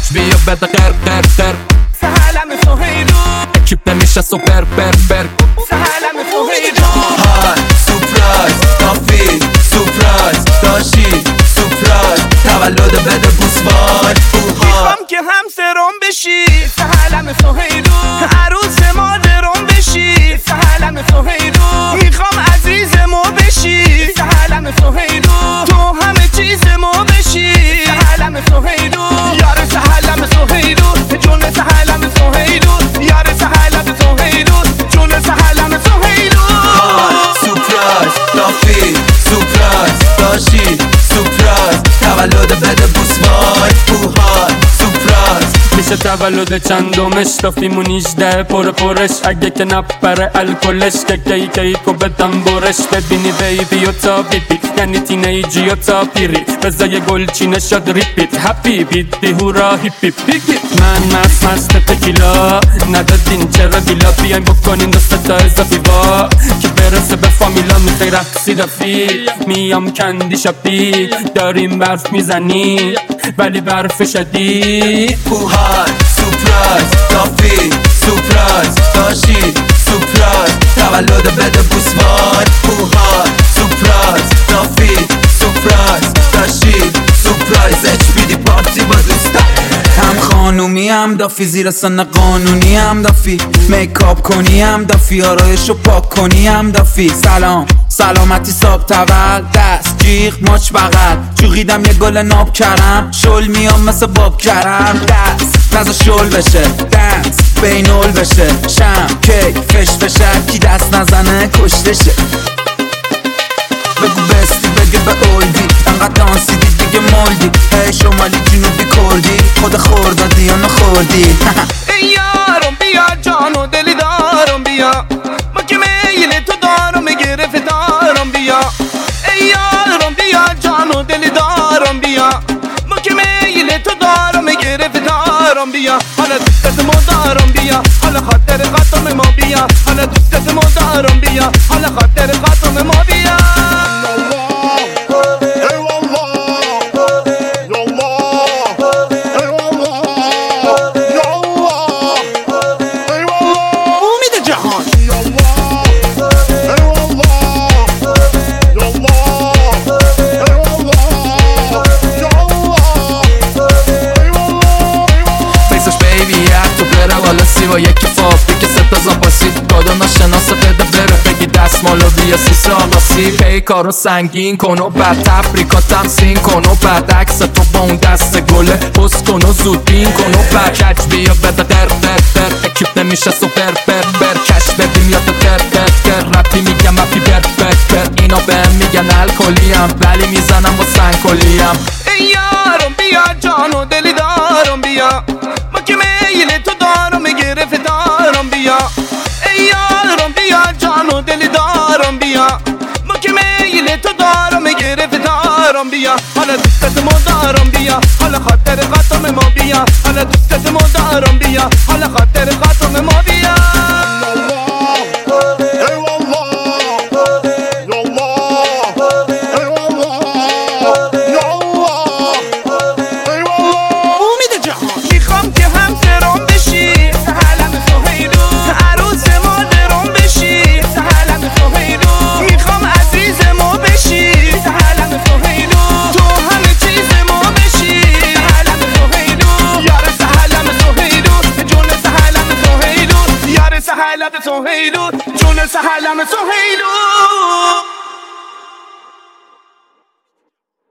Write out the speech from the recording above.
کچ بیا بده قر سهلم سهیلو اکیپ نمیشه پر سهلم سهیلو های سورپرایز کافی سورپرایز داشتی سورپرایز تولد بده بوسوار میخوام که همسرم بشی سهلم سهیلو عروس مادرم بشی سهلم سهیلو میخوام عزیز ما بشی سهلم سهیلو تو همه چیز ما بشی سهلم سهیلو یار سهلم سهیلو جون سهلم سهیلو یار سهلم سهیلو جون سهلم سهیلو سورپرایز کافی سورپرایز داشتی سورپرایز تولد بده بوسوار سورپرایز میشه تولد چندمش تافیمون 18 پرش اگه که نپره الکلش که کیکو بدم برش ببینی بیبی و تا بیبی یعنی تینیجی و تا پیری بزای گلچینه شد ریپیت هپی بیدی هورا هیپی پیکی من مست تکیلا ندادین چرا دیلا بیایم بکنین دست تا اضافی با که برسه به فامیلا میخوای رقصی رفی میام کندی شپی داریم برف میزنی ولی برف شدید سورپرایز کافی سورپرایز داشتی سورپرایز تولد بده بوسوار سورپرایز کافی سورپرایز داشتی سورپرایز HBD پارتی با دوستا هم خانومی هم دافی زیر سن قانونی هم دافی میکاپ کنی هم دافی آرایشو پاک کنی هم دافی سلام سلامتی صاحب تول دست جیغ ماچ بغل جوغیدم یه گل ناب کرم شل میام مثل باب کرم دست نزا شل بشه دنس بینول بشه شم کیک فش فشه کی دست نزنه کشته شه بگو بستی بگه به اولدی انقدر دانسیدی دیگه مولدی هی شمالی جنوبی کردی خود خوردادی یا نخوردی ای یارم بیا جان و دلی دارم بیا ما که میل تو دارم گرفت دارم بیا ای یارم بیا جان و دلی دارم بیا ما که میل تو دارم گرفت دارم بیا حالا دوستت ما دارم بیا حالا خاطر خاتم ما بیا حالا دوستت ما دارم بیا حالا خاطر خاتم ما بیا با یکی فابریک ستا زاپاسی گادا ناشناسه بده بره بگی دستمالو بیا سیسه آقاسی پی کارو سنگین کن و بعد تبریکاتم سین کن و بعد عکس تو با اون دست گله پست کن و زود بین کن و بعد کچ بیا بده در اکیپ نمیشه سوپر کش ببین یاد در رپی میگم اپی بر اینا بهم میگن الکلیم ولی میزنم با سنگکلیم ای یارم بیا جان و دلی دارم بیا ما که میل تو دارم گرفت دارم بیا ای یارم بیا جان و دلی دارم بیا ما که میل تو دارم گرفت دارم بیا حالا دوستت ما دارم بیا حالا خاطر خاتم ما بیا حالا دوستت ما دارم بیا حالا خاطر خاتم ما بیا سهلم سهیلو جون سهلم سهیلو